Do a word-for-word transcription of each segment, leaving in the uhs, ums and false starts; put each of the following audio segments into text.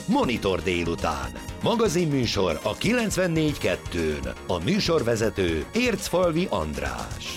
Monitor délután. Magazinműsor a kilencvennégy kettőn. A műsorvezető Ércfalvi András.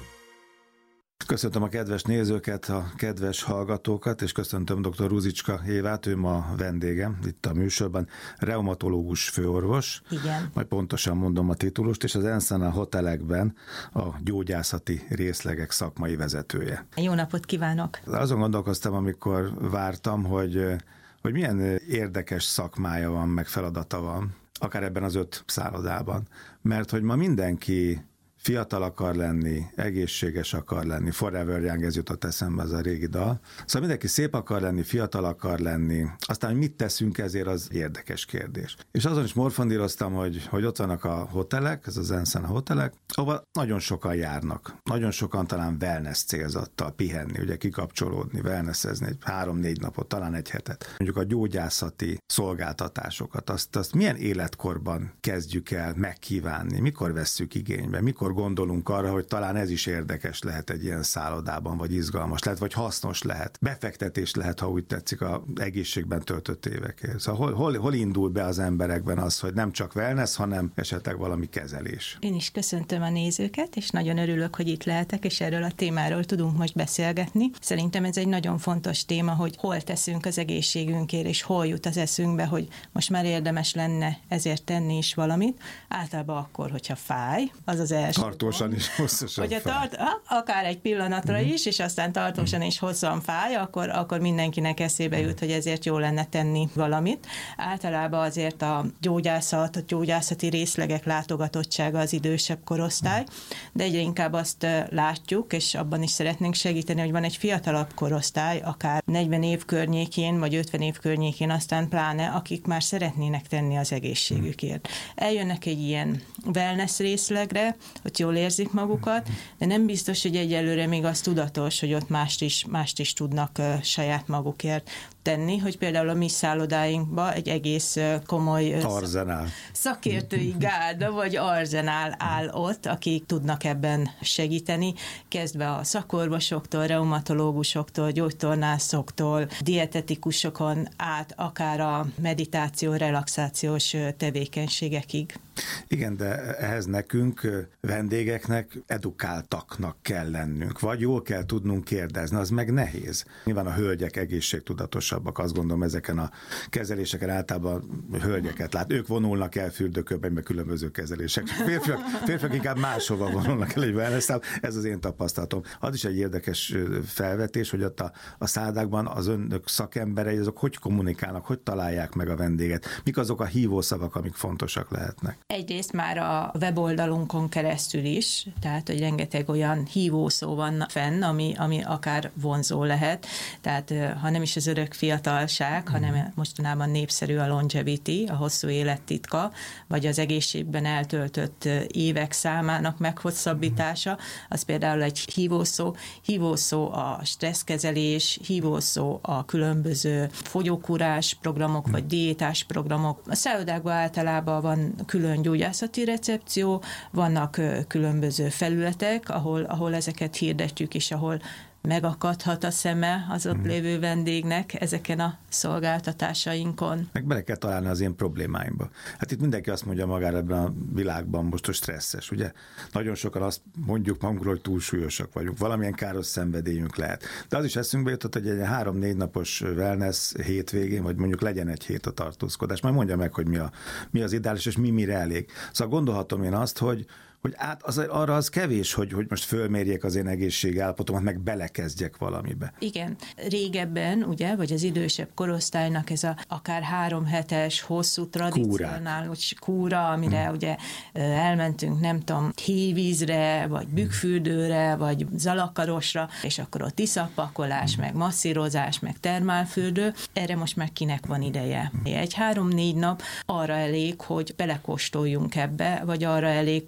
Köszöntöm a kedves nézőket, a kedves hallgatókat, és köszöntöm dr. Ruzicska Évát, ő ma vendégem itt a műsorban, reumatológus főorvos. Igen. Majd pontosan mondom a titulust, és az Enszana Hotelekben a gyógyászati részlegek szakmai vezetője. Jó napot kívánok! Azon gondolkoztam, amikor vártam, hogy, hogy milyen érdekes szakmája van, meg feladata van, akár ebben az öt szállodában. Mert hogy ma mindenki fiatal akar lenni, egészséges akar lenni, Forever Young, ez jutott eszembe, az a régi dal. Szóval mindenki szép akar lenni, fiatal akar lenni, aztán, hogy mit teszünk ezért, az érdekes kérdés. És azon is morfondíroztam, hogy, hogy ott vannak a hotelek, ez az Enszana Hotelek, ahol nagyon sokan járnak. Nagyon sokan talán wellness célzattal pihenni, ugye kikapcsolódni, wellnessezni egy három-négy napot, talán egy hetet. Mondjuk a gyógyászati szolgáltatásokat, azt, azt milyen életkorban kezdjük el megkívánni, mikor vesszük igénybe, mikor gondolunk arra, hogy talán ez is érdekes lehet egy ilyen szállodában, vagy izgalmas lehet, vagy hasznos lehet. Befektetés lehet, ha úgy tetszik, az egészségben töltött évekért. Szóval hol, hol, hol indul be az emberekben az, hogy nem csak wellness, hanem esetleg valami kezelés? Én is köszöntöm a nézőket, és nagyon örülök, hogy itt lehetek, és erről a témáról tudunk most beszélgetni. Szerintem ez egy nagyon fontos téma, hogy hol teszünk az egészségünkért, és hol jut az eszünkbe, hogy most már érdemes lenne ezért tenni is valamit. Általában akkor, hogyha fáj, az az első. Tartósan is hosszasan Hogyha fáj. Tart, akár egy pillanatra uh-huh. is, és aztán tartósan és hosszan fáj, akkor, akkor mindenkinek eszébe jut, hogy ezért jó lenne tenni valamit. Általában azért a gyógyászat, a gyógyászati részlegek látogatottsága az idősebb korosztály, de egyre inkább azt látjuk, és abban is szeretnénk segíteni, hogy van egy fiatalabb korosztály, akár negyven év környékén, vagy ötven év környékén, aztán pláne, akik már szeretnének tenni az egészségükért. Eljönnek egy ilyen wellness részlegre, hogy jól érzik magukat, de nem biztos, hogy egyelőre még az tudatos, hogy ott mást is, mást is tudnak uh, saját magukért tenni, hogy például a mi szállodáinkban egy egész uh, komoly uh, arzenál. szakértői gárda vagy arzenál áll ott, akik tudnak ebben segíteni, kezdve a szakorvosoktól, reumatológusoktól, gyógytornászoktól, dietetikusokan át, akár a meditáció, relaxációs uh, tevékenységekig. Igen, de ehhez nekünk, vendégeknek edukáltaknak kell lennünk, vagy jól kell tudnunk kérdezni, az meg nehéz. Nyilván a hölgyek egészségtudatosabbak, azt gondolom ezeken a kezeléseken általában hölgyeket lát. Ők vonulnak el fürdőkörben, meg különböző kezelések. Férfiak, férfiak inkább máshova vonulnak el egy wellness-től, ez az én tapasztalatom. Az is egy érdekes felvetés, hogy ott a, a szállodákban az önök szakemberei, azok hogy kommunikálnak, hogy találják meg a vendéget, mik azok a hívószavak, amik fontosak lehetnek. Egyrészt már a weboldalunkon keresztül is, tehát, hogy rengeteg olyan hívószó van fenn, ami, ami akár vonzó lehet, tehát ha nem is az örök fiatalság, hanem mostanában népszerű a longevity, a hosszú élet titka, vagy az egészségben eltöltött évek számának meghosszabbítása, az például egy hívószó. Hívószó a stresszkezelés, hívószó a különböző fogyókúrás programok, vagy diétás programok. A szállodákban általában van külön gyógyászati recepció, vannak különböző felületek, ahol, ahol ezeket hirdetjük, és ahol megakadhat a szeme az ott lévő vendégnek ezeken a szolgáltatásainkon. Meg bele kell találni az én problémáimba. Hát itt mindenki azt mondja magára ebben a világban most, hogy stresszes, ugye? Nagyon sokan azt mondjuk magunkról, hogy túlsúlyosak vagyunk, valamilyen káros szenvedélyünk lehet. De az is eszünkbe jutott, hogy egy három-négy napos wellness hétvégén, vagy mondjuk legyen egy hét a tartózkodás. Majd mondja meg, hogy mi, a, mi az ideális, és mi mire elég. Szóval gondolhatom én azt, hogy hogy át, az, arra az kevés, hogy, hogy most fölmérjék az én egészségállapotomat, meg belekezdjek valamibe. Igen. Régebben, ugye, vagy az idősebb korosztálynak ez a akár három hetes, hosszú tradicionális kúra, amire hmm. ugye elmentünk, nem tudom, hévízre, vagy bükkfürdőre, vagy zalakarosra, és akkor ott iszappakolás, hmm. meg masszírozás, meg termálfürdő. Erre most már kinek van ideje. Egy három-négy nap arra elég, hogy belekóstoljunk ebbe, vagy arra elég, hogy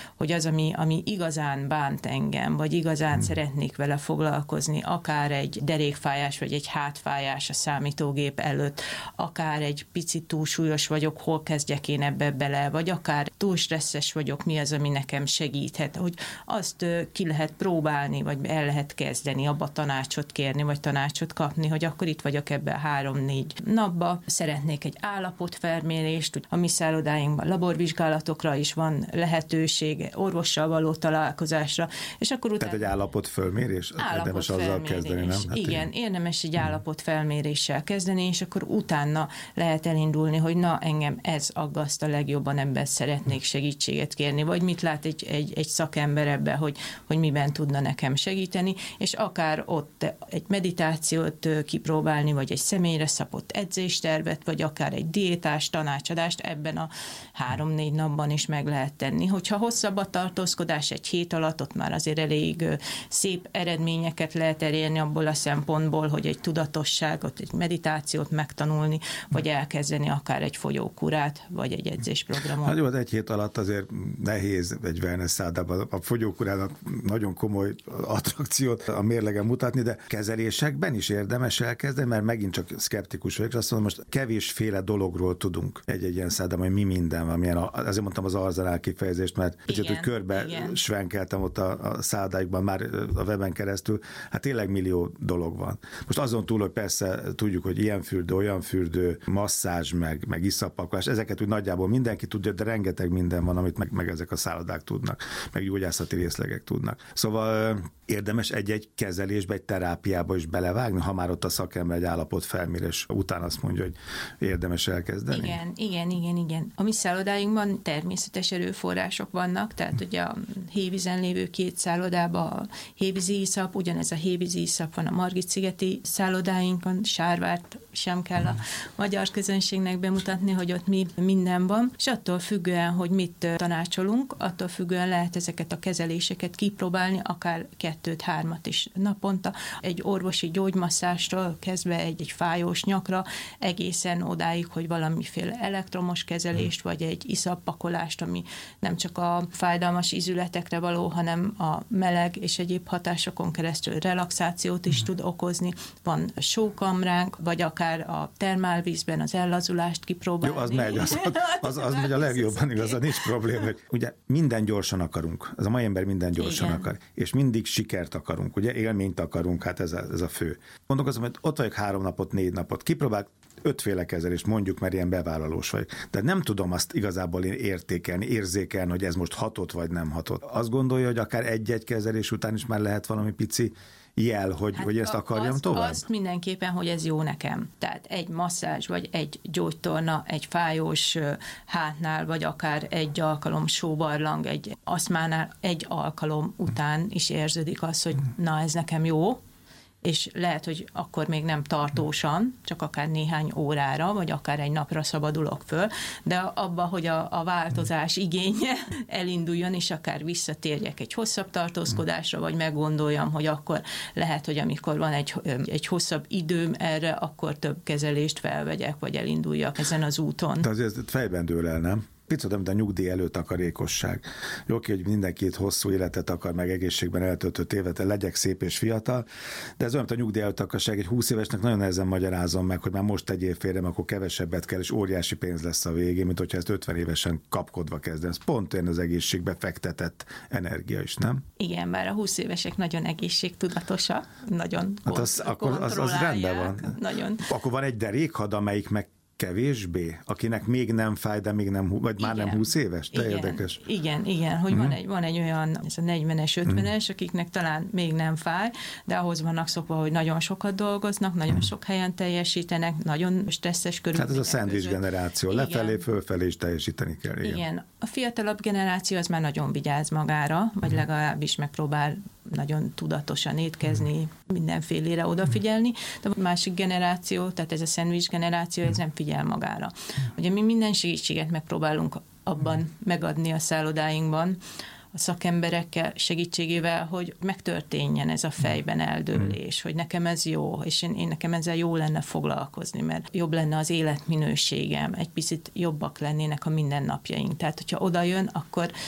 hogy az, ami, ami igazán bánt engem, vagy igazán hmm. szeretnék vele foglalkozni, akár egy derékfájás, vagy egy hátfájás a számítógép előtt, akár egy picit túlsúlyos vagyok, hol kezdjek én ebbe bele, vagy akár túl stresszes vagyok, mi az, ami nekem segíthet, hogy azt ki lehet próbálni, vagy el lehet kezdeni, abba tanácsot kérni, vagy tanácsot kapni, hogy akkor itt vagyok ebben három-négy napba, szeretnék egy állapotfelmérést, a mi szállodáinkban laborvizsgálatokra is van lehetőség, orvossal való találkozásra, és akkor utána... Tehát egy állapotfelmérés? Érdemes azzal kezdeni, nem? Hát igen, én... érdemes egy állapotfelméréssel kezdeni, és akkor utána lehet elindulni, hogy na, engem ez aggaszt a legjobban, ebben szeretnék segítséget kérni, vagy mit lát egy, egy, egy szakember ebben, hogy, hogy miben tudna nekem segíteni, és akár ott egy meditációt kipróbálni, vagy egy személyre szabott edzéstervet, vagy akár egy diétás tanácsadást ebben a három-négy napban is meg lehet tenni. Hogyha hosszabb a tartózkodás egy hét alatt, ott már azért elég szép eredményeket lehet elérni abból a szempontból, hogy egy tudatosságot, egy meditációt megtanulni, vagy elkezdeni akár egy fogyókurát, vagy egy edzésprogramot. Hát jó, egy hét alatt azért nehéz egy wellness szállodában a fogyókurának nagyon komoly attrakciót a mérlegen mutatni, de kezelésekben is érdemes elkezdeni, mert megint csak szkeptikus vagyok, azt mondom, most kevésféle dologról tudunk egy-egy ilyen szállodában, hogy mi minden van, milyen, azért mondtam az arzenál kifejezést, mert picit, hogy körbe igen. svenkeltem ott a, a szállodáikban már a weben keresztül, hát tényleg millió dolog van. Most azon túl, hogy persze tudjuk, hogy ilyen fürdő, olyan fürdő, masszázs, meg, meg iszappakolás, ezeket úgy nagyjából mindenki tudja, de rengeteg minden van, amit meg, meg ezek a szállodák tudnak, meg gyógyászati részlegek tudnak. Szóval érdemes egy-egy kezelésbe, egy terápiába is belevágni, ha már ott a szakember egy állapotfelmérés után azt mondja, hogy érdemes elkezdeni? Igen, igen, igen, igen. A mi szállodáinkban természetes erőforrások vannak, tehát ugye a Hévízen lévő két szállodában a hévízi iszap, ugyanez a hévízi iszap van a Margit-szigeti szállodáinkon, Sárvárt sem kell a magyar közönségnek bemutatni, hogy ott mi minden van, és attól függően, hogy mit tanácsolunk, attól függően lehet ezeket a kezeléseket kipróbálni, akár kettőt, hármat is naponta. Egy orvosi gyógymasszástól kezdve egy, egy fájós nyakra, egészen odáig, hogy valamiféle elektromos kezelést, vagy egy iszappakolást, ami nem csak a fájdalmas ízületekre való, hanem a meleg és egyéb hatásokon keresztül relaxációt is tud okozni. Van sókamránk, vagy akár a termálvízben az ellazulást kipróbálni. Jó, az megy, az, az, az megy a legjobban, igazán nincs probléma. Ugye minden gyorsan akarunk, ez a mai ember minden gyorsan igen. akar, és mindig sikert akarunk, ugye élményt akarunk, hát ez a, ez a fő. Mondok azt, hogy ott vagyok három napot, négy napot, kipróbálok ötféle kezelést, mondjuk, mert ilyen bevállalós vagy. De nem tudom azt igazából én értékelni, érzékelni, hogy ez most hatott vagy nem hatott. Azt gondolja, hogy akár egy-egy kezelés után is már lehet valami pici jel, hogy, hát hogy ezt akarjam azt, tovább? Azt mindenképpen, hogy ez jó nekem. Tehát egy masszázs, vagy egy gyógytorna, egy fájós hátnál, vagy akár egy alkalom sóbarlang, egy aszmánál egy alkalom után is érződik az, hogy na, ez nekem jó, és lehet, hogy akkor még nem tartósan, csak akár néhány órára, vagy akár egy napra szabadulok föl, de abba, hogy a, a változás igénye elinduljon, és akár visszatérjek egy hosszabb tartózkodásra, vagy meggondoljam, hogy akkor lehet, hogy amikor van egy, egy hosszabb időm erre, akkor több kezelést felvegyek, vagy elinduljak ezen az úton. De azért fejben dől el, nem? Picit, mint a nyugdíj előtakarékosság. Jó ki, hogy mindenki itt hosszú életet akar, meg egészségben eltöltött évet, legyek szép és fiatal, de ez olyan, mint a nyugdíj előtakarság. Egy húsz évesnek nagyon nehezen magyarázom meg, hogy már most tegyél félre, akkor kevesebbet kell, és óriási pénz lesz a végén, mint hogyha ezt ötven évesen kapkodva kezden. Ez pont olyan az egészségbe fektetett energia is, nem? Igen, bár a húsz évesek nagyon egészségtudatosak, nagyon hát az, akkor az, az rendben van. Nagyon. Akkor van egy derékhad, amelyik meg kevésbé, akinek még nem fáj, de még nem, vagy igen, már nem húsz éves? De igen, érdekes. Igen, igen, hogy mm. van, egy, van egy olyan, ez a negyvenes, ötvenes, mm. akiknek talán még nem fáj, de ahhoz vannak szokva, hogy nagyon sokat dolgoznak, nagyon mm. sok helyen teljesítenek, nagyon stresszes körülmények. Hát ez a szendvics generáció, igen. Lefelé, fölfelé is teljesíteni kell. Igen. igen. A fiatalabb generáció az már nagyon vigyáz magára, vagy mm. legalábbis megpróbál nagyon tudatosan étkezni, mindenfélére odafigyelni, de a másik generáció, tehát ez a szendvics generáció, ez nem figyel magára. Ugye mi minden segítséget megpróbálunk abban megadni a szállodáinkban, a szakemberekkel segítségével, hogy megtörténjen ez a fejben eldőlés, hogy nekem ez jó, és én, én nekem ezzel jó lenne foglalkozni, mert jobb lenne az életminőségem, egy picit jobbak lennének a mindennapjaink. Tehát, hogyha oda jön, akkor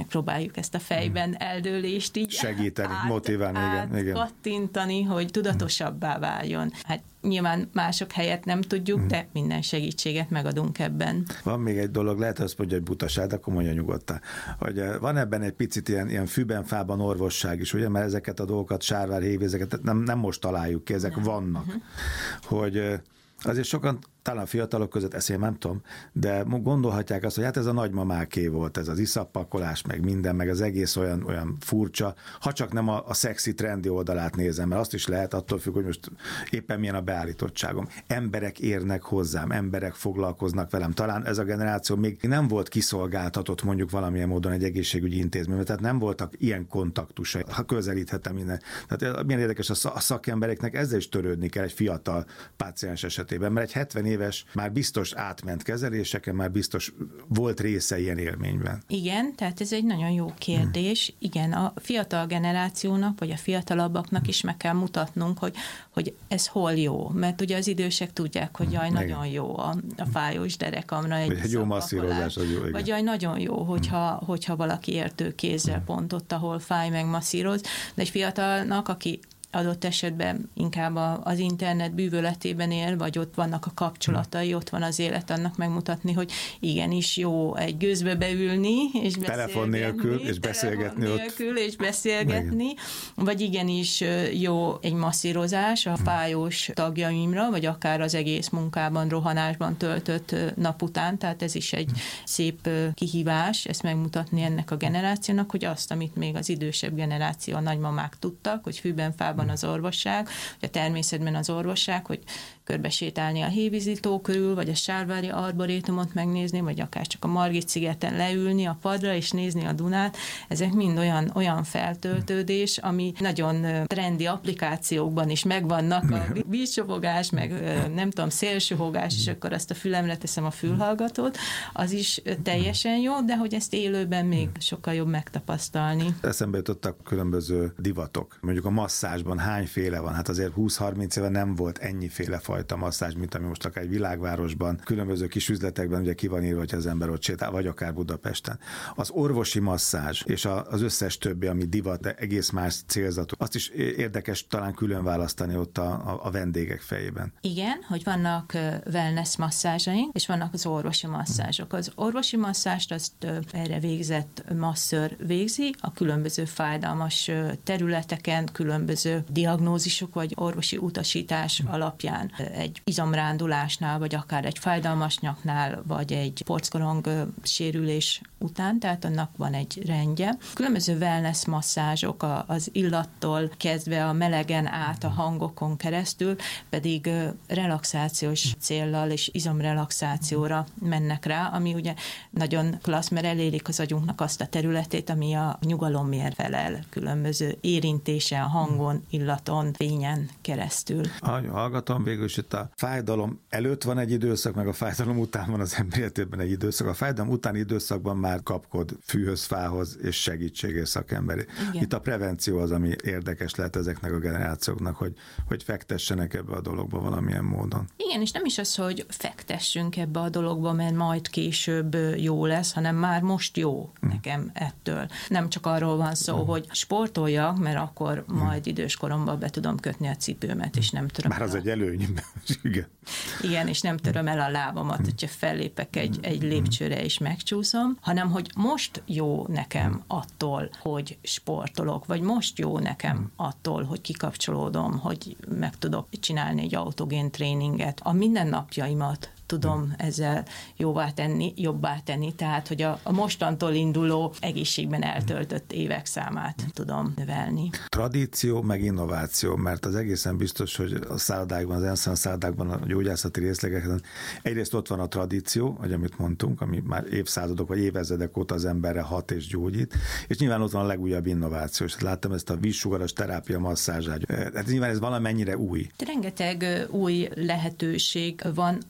megpróbáljuk ezt a fejben eldőlést így segíteni, át, motiválni, át, igen, igen. kattintani, hogy tudatosabbá váljon. Hát nyilván mások helyett nem tudjuk, de minden segítséget megadunk ebben. Van még egy dolog, lehet azt mondja, hogy butaság, de akkor mondja nyugodtan. Hogy van ebben egy picit ilyen, ilyen fűben, fában orvosság is, ugye, mert ezeket a dolgokat, sárvár, hévézeket nem, nem most találjuk ki, ezek nem. vannak. Uh-huh. Hogy azért sokan, talán a fiatalok között, ezt én nem tudom, de gondolhatják azt, hogy hát ez a nagymamáké volt, ez az iszappakolás, meg minden, meg az egész olyan, olyan furcsa, ha csak nem a, a szexi, trendi oldalát nézem, mert azt is lehet, attól függ, hogy most éppen milyen a beállítottságom. Emberek érnek hozzám, emberek foglalkoznak velem. Talán ez a generáció még nem volt kiszolgáltatott mondjuk valamilyen módon egy egészségügyi intézményben, tehát nem voltak ilyen kontaktusai, ha közelíthetem innen. Tehát milyen érdekes, a szakembereknek ezzel is törődni kell egy fiatal páciens esetében, mert egy hetven éves már biztos átment kezeléseken, már biztos volt része ilyen élményben. Igen, tehát ez egy nagyon jó kérdés. Hmm. Igen, a fiatal generációnak, vagy a fiatalabbaknak is meg kell mutatnunk, hogy, hogy ez hol jó. Mert ugye az idősek tudják, hogy jaj, igen. nagyon jó a, a fájós derekamra egy, egy jó masszírozás, az jó, igen. Vagy jaj, nagyon jó, hogyha, hmm. hogyha valaki értő kézzel hmm. pont ott, ahol fáj, meg masszíroz. De egy fiatalnak, aki adott esetben inkább az internet bűvöletében él, vagy ott vannak a kapcsolatai, ott van az élet, annak megmutatni, hogy igenis jó egy gőzbe beülni, és beszélgetni. Telefon nélkül, és beszélgetni telefon nélkül, és beszélgetni, meg. Vagy igenis jó egy masszírozás a fájós tagjaimra, vagy akár az egész munkában, rohanásban töltött nap után, tehát ez is egy szép kihívás, ezt megmutatni ennek a generációnak, hogy azt, amit még az idősebb generáció, a nagymamák tudtak, hogy fűben, fában az orvosság, hogy a természetben az orvosság, hogy körbesétálni a Hévízitó körül, vagy a Sárvári Arborétumot megnézni, vagy akár csak a Margit-szigeten leülni a padra és nézni a Dunát. Ezek mind olyan, olyan feltöltődés, ami nagyon trendi applikációkban is megvannak, a vízcsapogás, meg nem tudom, szélsőhogás, és akkor azt a fülemre teszem a fülhallgatót, az is teljesen jó, de hogy ezt élőben még sokkal jobb megtapasztalni. Eszembe jutottak különböző divatok. Mondjuk a masszázsban hányféle van? Hát azért húsz-harminc éve nem volt ennyiféle fajta masszázs, mint ami most akár egy világvárosban, különböző kis üzletekben ugye ki van írva, hogy az ember ott sétál, vagy akár Budapesten. Az orvosi masszázs és az összes többi, ami divat, egész más célzatú, azt is érdekes talán külön választani ott a, a, a vendégek fejében. Igen, hogy vannak wellness masszázsaink, és vannak az orvosi masszázsok. Az orvosi masszást azt erre végzett masször végzi, a különböző fájdalmas területeken, különböző diagnózisok vagy orvosi utasítás alapján egy izomrándulásnál, vagy akár egy fájdalmas nyaknál, vagy egy porckorong sérülés után, tehát annak van egy rendje. Különböző wellness masszázsok az illattól kezdve a melegen át a hangokon keresztül, pedig relaxációs céllal és izomrelaxációra mennek rá, ami ugye nagyon klassz, mert elérik az agyunknak azt a területét, ami a nyugalomért felel, különböző érintése a hangon, illaton, fényen keresztül. Hallgatom, végül is itt a fájdalom előtt van egy időszak, meg a fájdalom után van az ember életében egy időszak. A fájdalom utáni időszakban már kapkod fűhöz, fához és segítségért szakemberi. Igen. Itt a prevenció az, ami érdekes lehet ezeknek a generációknak, hogy, hogy fektessenek ebbe a dologba valamilyen módon. Igen, és nem is az, hogy fektessünk ebbe a dologba, mert majd később jó lesz, hanem már most jó hmm. nekem ettől. Nem csak arról van szó, hmm. hogy sportoljak, mert akkor hmm. majd időskoromban be tudom kötni a cipőmet, és nem töröm Már az el egy előny. Igen. Igen, és nem töröm el a lábamat, hogyha fellépek egy, egy lépcsőre és megcsúszom, hanem hogy most jó nekem attól, hogy sportolok, vagy most jó nekem attól, hogy kikapcsolódom, hogy meg tudok csinálni egy autogén tréninget. A mindennapjaimat tudom ezzel jóvá tenni, jobbá tenni, tehát, hogy a, a mostantól induló egészségben eltöltött évek számát tudom növelni. Tradíció, meg innováció, mert az egészen biztos, hogy a szállodákban, az enszán szállodákban, a gyógyászati részlegeken egyrészt ott van a tradíció, vagy amit mondtunk, ami már évszázadok vagy évezredek óta az emberre hat és gyógyít, és nyilván ott van a legújabb innováció, és láttam ezt a vízsugaras terápia masszázsát. Hát nyilván ez valamennyire új. Rengeteg új lehetőség van, akár a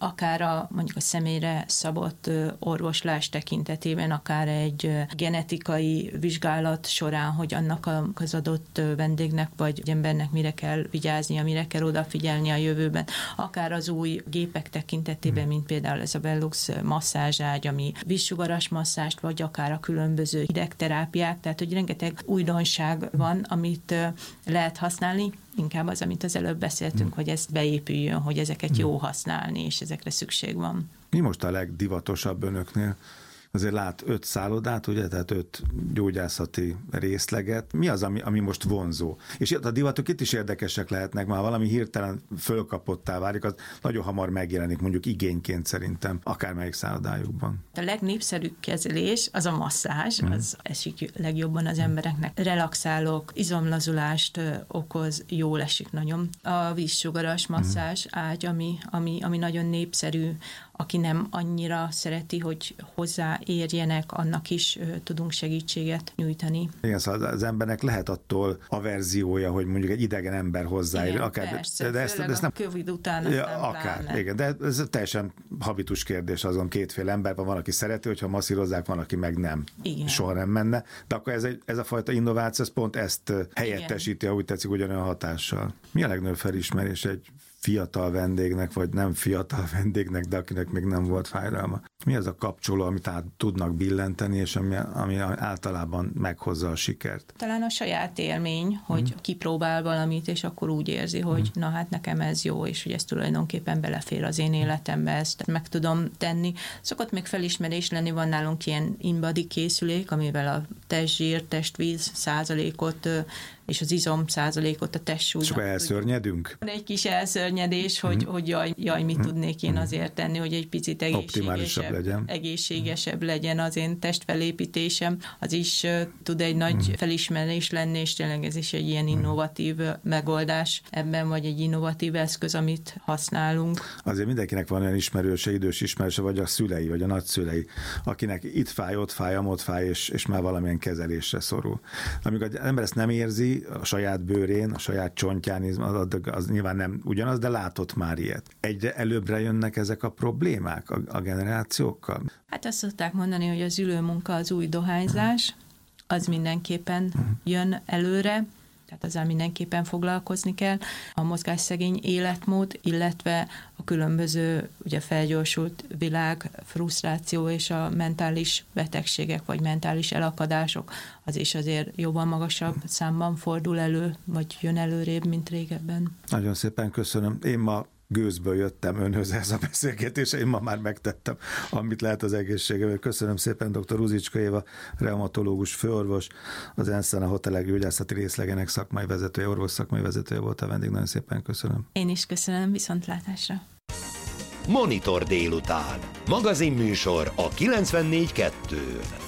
a mondjuk a személyre szabott orvoslás tekintetében, akár egy genetikai vizsgálat során, hogy annak az adott vendégnek vagy embernek mire kell vigyáznia, mire kell odafigyelni a jövőben, akár az új gépek tekintetében, mint például ez a Velux masszázságy, ami vízsugaras masszást, vagy akár a különböző hidegterápiák, tehát hogy rengeteg újdonság van, amit lehet használni, inkább az, amit az előbb beszéltünk, hmm. hogy ez beépüljön, hogy ezeket jó használni, és ezekre szükség van. Mi most a legdivatosabb önöknél? Azért lát öt szállodát, ugye, tehát öt gyógyászati részleget. Mi az, ami, ami most vonzó? És a divatok itt is érdekesek lehetnek, már valami hirtelen fölkapottá válik, az nagyon hamar megjelenik, mondjuk igényként szerintem, akármelyik szállodájukban. A legnépszerűbb kezelés az a masszázs, hmm. az esik legjobban az embereknek. Relaxálok, izomlazulást okoz, jól esik nagyon. A vízsugaras masszázs ágy, ami, ami, ami nagyon népszerű, aki nem annyira szereti, hogy hozzáérjenek, annak is ö, tudunk segítséget nyújtani. Igen, szóval az embernek lehet attól averziója, hogy mondjuk egy idegen ember hozzáér. Igen, akár, persze, de ezt, de ezt nem... Covid után ja, akár, pláne. Igen, de ez teljesen habitus kérdés, azon kétféle ember van, van, aki szereti, hogyha masszírozzák, van, aki meg nem. Igen. Soha nem menne. De akkor ez, egy, ez a fajta innováció, ez pont ezt helyettesíti, ha úgy tetszik, ugyanolyan hatással. Mi a legnagyobb felismerés egy fiatal vendégnek, vagy nem fiatal vendégnek, de akinek még nem volt fájdalma? Mi az a kapcsoló, amit át tudnak billenteni, és ami, ami általában meghozza a sikert? Talán a saját élmény, hogy hmm. kipróbál valamit, és akkor úgy érzi, hogy hmm. na hát nekem ez jó, és hogy ez tulajdonképpen belefér az én életembe, ezt meg tudom tenni. Szokott még felismerés lenni, van nálunk ilyen in-body készülék, amivel a testzsír, testvíz százalékot és az izom százalékot a testsúlynak. És akkor elszörnyedünk? Egy kis elszörnyedés, hogy, hmm. hogy jaj, jaj, mit hmm. tudnék én azért tenni, hogy egy picit egészségesebb legyen. egészségesebb legyen az én testfelépítésem. Az is uh, tud egy nagy hmm. felismerés lenni, és tényleg ez is egy ilyen innovatív hmm. megoldás ebben, vagy egy innovatív eszköz, amit használunk. Azért mindenkinek van olyan ismerőse, idős ismerőse, vagy a szülei, vagy a nagyszülei, akinek itt fáj, ott fáj, amott fáj, és, és már valamilyen kezelésre szorul. Amikor az ember ezt nem érzi, a saját bőrén, a saját csontján, az, az nyilván nem ugyanaz, de látott már ilyet. Egyre előbbre jönnek ezek a problémák a, a generációkkal? Hát azt szokták mondani, hogy az ülőmunka az új dohányzás, az mindenképpen jön előre, tehát azzal mindenképpen foglalkozni kell. A mozgásszegény életmód, illetve a különböző ugye felgyorsult világ, frusztráció és a mentális betegségek, vagy mentális elakadások, az is azért jobban magasabb számban fordul elő, vagy jön előrébb, mint régebben. Nagyon szépen köszönöm. Én ma gőzből jöttem önhöz ez a beszélgetés, én ma már megtettem, amit lehet az egészségemért. Köszönöm szépen dr. Ruzicska Éva, reumatológus főorvos, az ENSZEN a hotelek gyógyászati részlegenek szakmai vezetője, orvos szakmai vezetője volt a vendég. Nagyon szépen köszönöm. Én is köszönöm, viszontlátásra. Monitor délután. Magazinműsor a kilencvennégy kettőn.